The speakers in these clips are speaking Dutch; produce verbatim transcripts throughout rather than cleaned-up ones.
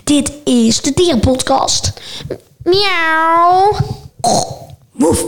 Dit is de Dierenpodcast. Miauw. Woef.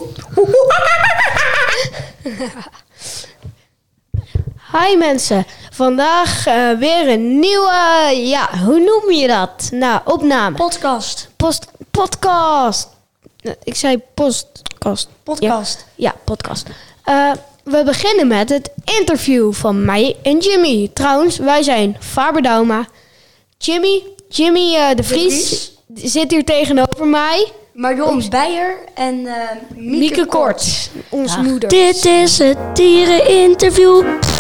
Hi mensen, vandaag uh, weer een nieuwe, ja, hoe noem je dat? Nou, opname. Podcast. Post, podcast. Ik zei postkast. Podcast. Ja, ja podcast. Uh, we beginnen met het interview van mij en Jimmy. Trouwens, wij zijn Faber Dauma. Jimmy, Jimmy uh, de Vries, de Vries zit hier tegenover mij. Marion Beijer en uh, Mieke, Mieke Kort, Kort. onze Dag. moeder. Dit is het diereninterview.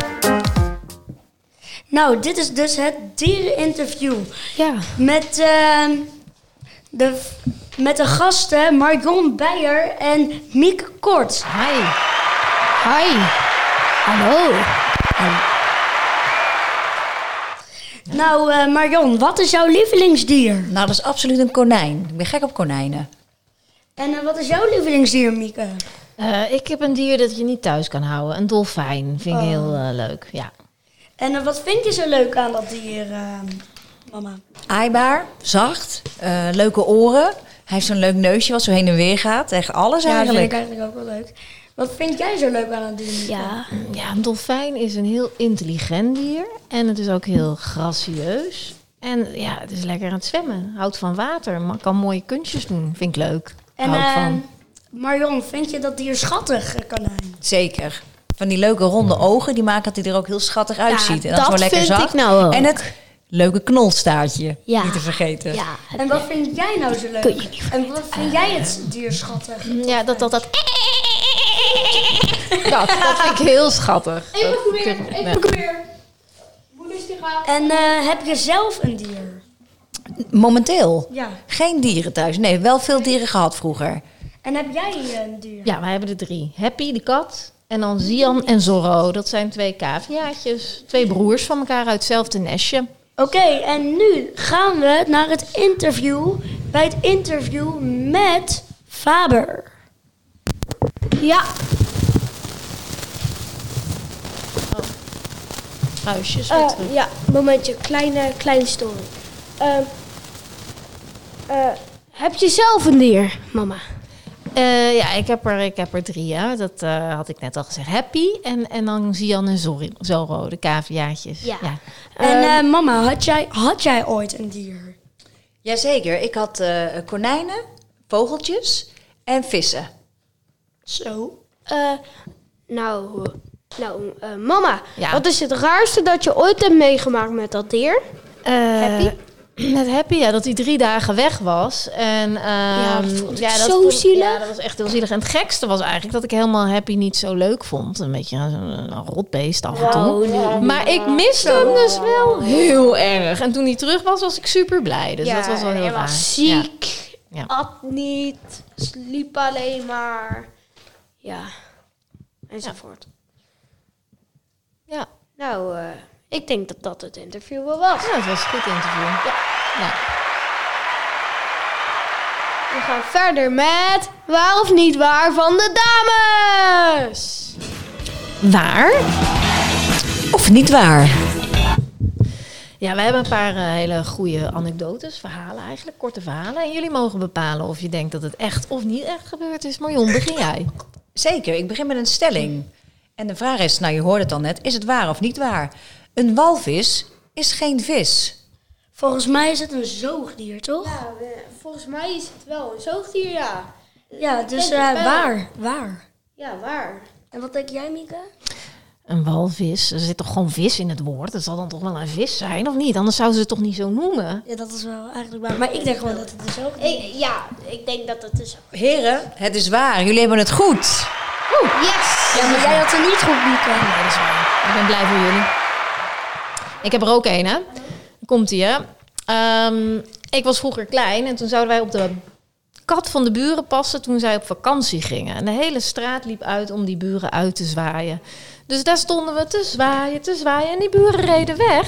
Nou, dit is dus het diereninterview. Ja. Met, uh, de, met de gasten Marion Beijer en Mieke Kort. Hi. Hi. Hallo. Nou, uh, Marion, wat is jouw lievelingsdier? Nou, dat is absoluut een konijn. Ik ben gek op konijnen. En uh, wat is jouw lievelingsdier, Mieke? Uh, ik heb een dier dat je niet thuis kan houden. Een dolfijn. Vind ik Oh. heel uh, leuk, ja. En uh, wat vind je zo leuk aan dat dier, uh, mama? Aaibaar, zacht, uh, leuke oren. Hij heeft zo'n leuk neusje wat zo heen en weer gaat. Echt alles Ja, dat vind eigenlijk. ik eigenlijk ook wel leuk. Wat vind jij zo leuk aan dat dier, Mieke? Ja. Ja, een dolfijn is een heel intelligent dier. En het is ook heel gracieus. En ja, het is lekker aan het zwemmen. Houdt van water, maar kan mooie kunstjes doen. Vind ik leuk. En Hou ik uh, van. Marion, vind je dat dier schattig, uh, konijn? Zeker. Van die leuke ronde ogen, die maken dat hij er ook heel schattig uitziet. En dat gewoon lekker vind zacht. ik nou ook. En het leuke knolstaartje, Ja. niet te vergeten. Ja. En wat vind jij nou zo leuk? Kun je niet En wat vind jij het dier schattig? Ja, dat dat dat. Dat, dat vind ik heel schattig. Even Dat- weer, ja. even weer. Moeder is die gaat. En uh, heb je zelf een dier? Momenteel Ja. geen dieren thuis. Nee, wel veel dieren gehad vroeger. En heb jij een dier? Ja, wij hebben er drie. Happy, de kat. En dan Zian en Zorro. Dat zijn twee caviaatjes. Twee broers van elkaar uit hetzelfde nestje. Oké, en nu gaan we naar het interview. Bij het interview met Faber. Ja. Huisjes weer Uh, terug. ja, momentje, kleine, kleine story. Uh, uh, heb je zelf een dier, mama? Uh, ja, ik heb er, ik heb er drie. Ja. Dat uh, had ik net al gezegd. Happy en, en dan Zian en Zorro, Zorro de caviaatjes. Ja. ja. En Um, uh, mama, had jij, had jij ooit een dier? Jazeker. Ik had uh, konijnen, vogeltjes en vissen. Zo. Uh, nou, nou uh, mama, Ja. wat is het raarste dat je ooit hebt meegemaakt met dat dier? Uh, Happy? Met Happy, ja, dat hij drie dagen weg was. En, uh, Ja, dat vond ik ja, zo vond- zielig. Ja, dat was echt heel zielig. En het gekste was eigenlijk dat ik helemaal Happy niet zo leuk vond. Een beetje een, een rotbeest af en toe. Wow, nee. Maar ik miste hem dus wel heel erg. En toen hij terug was, was ik super blij. Dus dat was wel heel hij raar. was ziek, Ja. at niet, sliep alleen maar. Ja, enzovoort. Ja. Nou, uh, ik denk dat dat het interview wel was. Ja, het was een goed interview. Ja. Ja. We gaan verder met waar of niet waar van de dames. Waar? Of niet waar? Ja, we hebben een paar uh, hele goede anekdotes, verhalen eigenlijk, korte verhalen. En jullie mogen bepalen of je denkt dat het echt of niet echt gebeurd is. Marion, begin jij? Zeker, ik begin met een stelling. En de vraag is, nou je hoorde het al net, is het waar of niet waar? Een walvis is geen vis. Volgens mij is het een zoogdier, toch? Ja, volgens mij is het wel een zoogdier, ja. Ja, dus denk het uh, wel. waar? Waar? Ja, waar? En wat denk jij, Mieke? Een walvis, er zit toch gewoon vis in het woord? Het zal dan toch wel een vis zijn, of niet? Anders zouden ze het toch niet zo noemen? Ja, dat is wel eigenlijk waar. Maar ik denk gewoon dat het een zoogdier is. Ik, ja, ik denk dat het is. Heren, het is waar. Jullie hebben het goed. Yes! Ja, maar jij had het niet goed, Mieke. Nee, dat is waar. Ik ben blij voor jullie. Ik heb er ook een, hè. Komt-ie, hè. Um, ik was vroeger klein en toen zouden wij op de kat van de buren passen toen zij op vakantie gingen. En de hele straat liep uit om die buren uit te zwaaien. Dus daar stonden we te zwaaien, te zwaaien en die buren reden weg.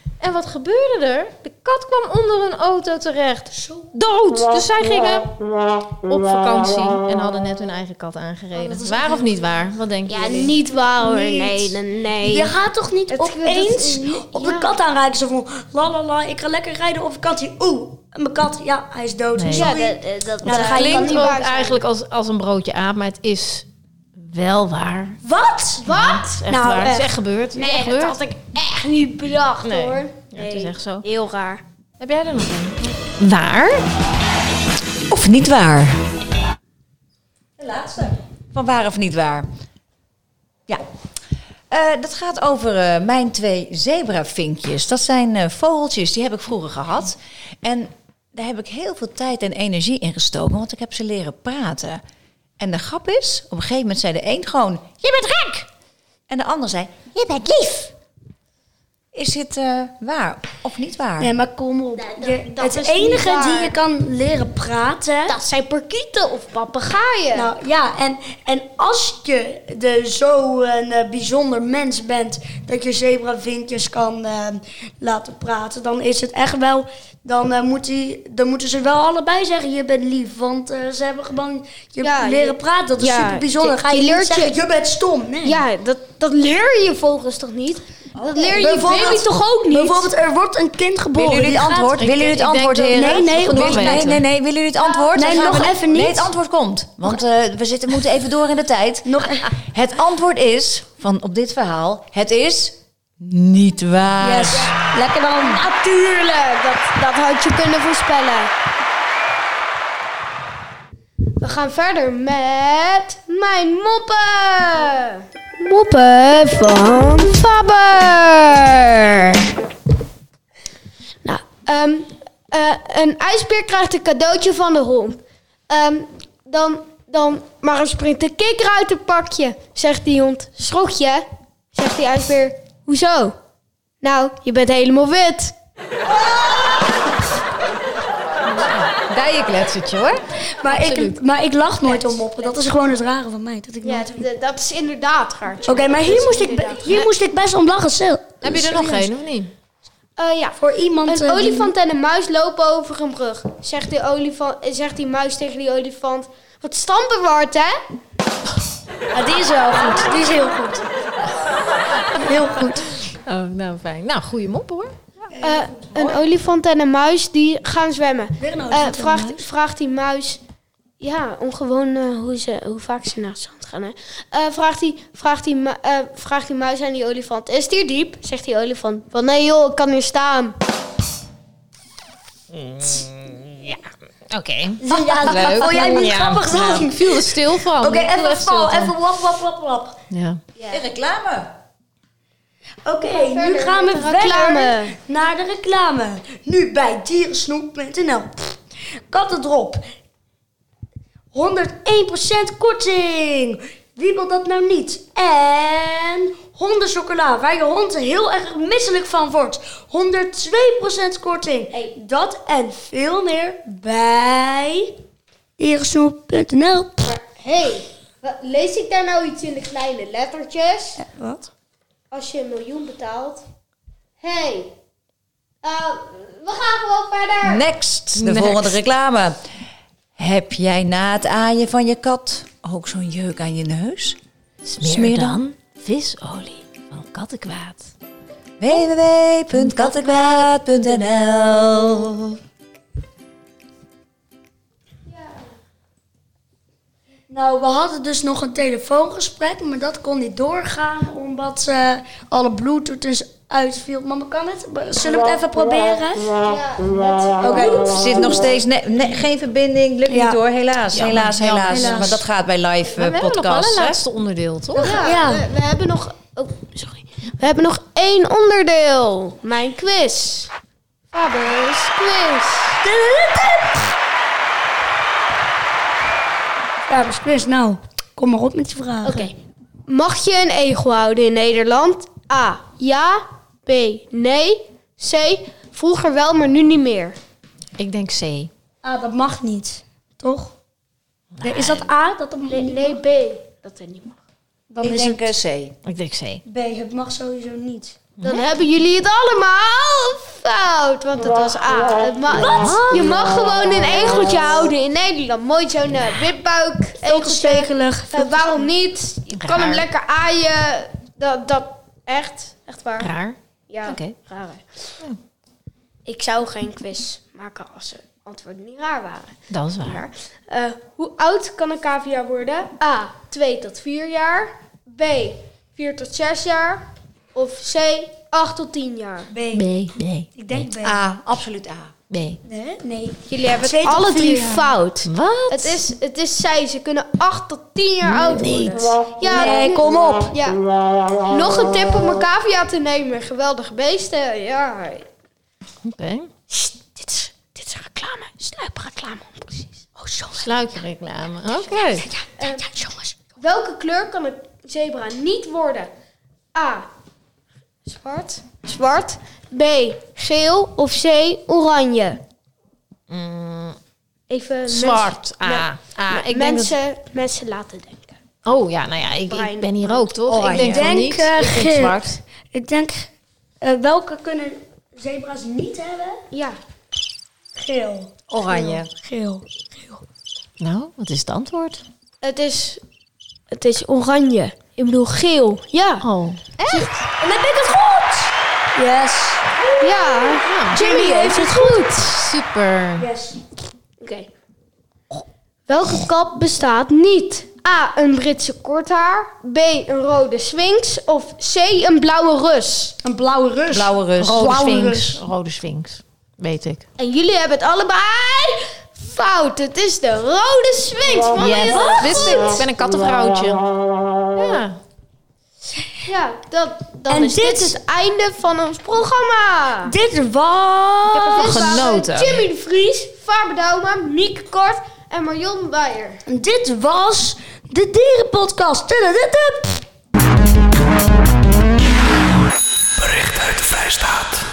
En wat gebeurde er? De kat kwam onder een auto terecht. Zo. Dood! Dus zij gingen op vakantie en hadden net hun eigen kat aangereden. Oh, waar of niet waar? Wat denk je? Ja, niet waar hoor. Niet. Nee, nee, nee. Je gaat toch niet Het- opeens het is- op de ja. kat aanraken. Zo van, la la la, ik ga lekker rijden op vakantie. Oeh, en mijn kat, ja, hij is dood. Nee. Ja, Sorry. dat, dat, dat, Ja, dan ga Het je klinkt niet ook waar zijn. eigenlijk als, als een broodje aap, maar het is wel waar. Wat? Wat? Het is echt Nou, waar. Het is echt. echt gebeurd. Het is echt Nee, dat gebeurd. had ik echt niet bedacht Nee. hoor. Ja, het is echt zo. Heel raar. Heb jij er nog een? Waar? Of niet waar? De laatste. Van waar of niet waar? Ja. Eh, dat gaat over eh, mijn twee zebravinkjes. Dat zijn eh, vogeltjes, die heb ik vroeger gehad. En daar heb ik heel veel tijd en energie in gestoken, want ik heb ze leren praten. En de grap is, op een gegeven moment zei de een gewoon, je bent gek! En de ander zei, je bent lief! Is dit eh, waar of niet waar? Nee, maar kom op. Nee, Je- dat- dat het is niet enige waar. die je kan leren praten... Dat zijn parkieten of papegaaien. Nou ja, en, en als je de, zo een eh, bijzonder mens bent dat je zebravinkjes kan eh, laten praten, dan is het echt wel. Dan, eh, moet die, dan moeten ze wel allebei zeggen: je bent lief. Want eh, ze hebben gewoon je Ja, leren je- praten. Dat is ja, super bijzonder. je- Ga je, je niet leert zeggen: je- je bent stom. Nee. Ja, dat, dat leer je volgens toch niet? Dat leer je Bijvoorbeeld- baby toch ook niet? Bijvoorbeeld, er wordt een kind geboren. Willen jullie die het gaat- antwoord? Ik- Willen jullie het ik denk antwoord, dat- heren? Nee, nee, genoeg wacht, Nee, weten. nee, nee. Willen jullie het antwoord? Nee, Dan gaan nog we- even niet. Nee, het antwoord komt. Want eh, we zitten, moeten even door in de tijd. Nog, Het antwoord is, van op dit verhaal, het is niet waar. yes. Lekker dan. Natuurlijk, dat, dat had je kunnen voorspellen. We gaan verder met mijn moppen. Moppen van Faber. Nou, ehm, eh, een ijsbeer krijgt een cadeautje van de hond. Ehm, dan, dan, maar er springt een kikker uit het pakje, zegt die hond. Schrok je? Zegt die ijsbeer. Hoezo? Nou, je bent helemaal wit. Dijenkletsertje hoor. Maar ik, Absoluut. maar ik lach nooit om moppen. Dat is gewoon het rare van mij. Dat ik Ja, nooit... d- dat is inderdaad, Gaartje. Oké, maar hier moest, ik, be- hier moest ik best om lachen. Stil. Heb je er nog geen of niet? Eh, ja. Voor iemand... Een eh, die- olifant en een muis lopen over een brug. Zegt, die olifant, eh, zegt die muis tegen die olifant... Wat stampenward, hè? Ja, die is wel goed. Die is heel goed. Heel goed. Oh, nou fijn. Nou, goede moppen hoor. Eh, een olifant en een muis die gaan zwemmen. Weer een Eh, olifant en een vraagt, muis? vraagt die muis... Ja, ongewoon eh, hoe, ze, hoe vaak ze naar het zand gaan. Hè? Eh, vraagt, die, vraagt, die, mu- eh, vraagt die muis aan die olifant... Is het hier diep? Zegt die olifant. Wel nee joh, ik kan hier staan. Oké. Ja, Leuk. oh, jij moet Ja. grappig Ja, zijn. ik viel er stil van. Oké, Ik viel even echt stil val. van. Even wap, wap, wap, wap. Ja. De reclame. Oké, nu verder gaan we met de verder reclame. naar de reclame. Nu bij dierensnoep punt n l. Kattendrop. honderdéén procent korting. Wie wil dat nou niet? En hondenchocola, waar je hond heel erg misselijk van wordt. honderdtwee procent korting. Hey. Dat en veel meer bij dierensnoep punt n l. Hé, hey, wa- lees ik daar nou iets in de kleine lettertjes? Wat? Als je een miljoen betaalt. Hé, hey, eh, we gaan gewoon verder. Next, de Next. volgende reclame. Heb jij na het aaien van je kat ook zo'n jeuk aan je neus? Smeer dan visolie van kattenkwaad. w w w punt kattenkwaad punt n l. Nou, we hadden dus nog een telefoongesprek, maar dat kon niet doorgaan omdat eh, alle Bluetooth dus uitviel. Mama, kan het? Zullen we het even proberen? Ja, Oké. Er zit nog steeds ne- ne- geen verbinding, lukt Ja. niet hoor, helaas, Jammer, helaas, jammer. helaas, Helaas. Maar dat gaat bij live Maar eh, we hebben nog wel podcasts. een hè? laatste onderdeel, toch? ja, Ja. We, we hebben nog... Oh, sorry. We hebben nog één onderdeel. Mijn quiz. Fabers quiz. Ja, dus Chris, nou, kom maar op met je vragen. Oké. Mag je een egel houden in Nederland? A. Ja. B. Nee. C. Vroeger wel, maar nu niet meer. Ik denk C. Ah, dat mag niet, toch? Nee, is dat A? Dat dat Nee, nee B. Dat er niet mag. Dan Ik is denk het eh, C. Ik denk C. B. Het mag sowieso niet. Dan hebben jullie het allemaal fout. Want het was A. Het ma- je mag gewoon een egeltje houden in Nederland. Mooi zo'n uh, wipbuik egeltje. Stegelig. Uh, waarom niet? Je kan Raar. hem lekker aaien. Dat, dat echt, echt waar. Raar. Ja, Oké. raar. Ik zou geen quiz maken als de antwoorden niet raar waren. Dat is waar. Uh, hoe oud kan een cavia worden? A. twee tot vier jaar. B. vier tot zes jaar. Of C. acht tot tien jaar. B. B, B, Ik denk B. A, absoluut A. B. Nee? Nee. Jullie hebben Twee het tot alle vier drie jaar. fout. Wat? Het is, het is zij. Ze kunnen acht tot tien jaar oud worden. Ja, Nee, kom op. Ja. Nog een tip om een cavia te nemen. Geweldige beesten. Ja. Oké. Sst, dit, is, dit is reclame. Sluipreclame. Precies. Oh, zo. Sluikreclame. Oké. Ja, ja, ja, jongens. Welke kleur kan een zebra niet worden? A. Zwart. Zwart. B. Geel. Of C. Oranje. Mm, Even zwart. mensen- A. A. me- Ik denk dat... mensen, mensen laten denken. Oh ja, nou ja, ik, ik Bruin. ben hier ook, toch? Oranje. Ik denk van Ik denk, niet. eh, ik denk geel. zwart. Ik denk, uh, welke kunnen zebra's niet hebben? Ja. Geel. Oranje. Geel. Geel. Nou, wat is het antwoord? Het is, het is oranje. Ik bedoel geel. Ja. Oh. En dan heb ik het goed! Yes. Ja. Jimmy heeft het goed. Super. Yes. Oké. Welke kat bestaat niet? A. Een Britse korthaar. B. Een rode sphinx. Of C. Een blauwe rus. Een blauwe rus. Blauwe rus. Rode Blauwe sphinx. rus. Rode sphinx. Weet ik. En jullie hebben het allebei fout. Het is de rode sphinx. Van Yes, heel dat wist ik. goed. Ik ben een kattenvrouwtje. Ja. Ja, dat, dan En is dit- dit het einde van ons programma. Dit Dit was... waren genoten. Jimmy de Vries, Faber Dauma, Mieke Kort en Marion Beijer. Dit was de Dierenpodcast. Tudududu. Bericht uit de Vrijstaat.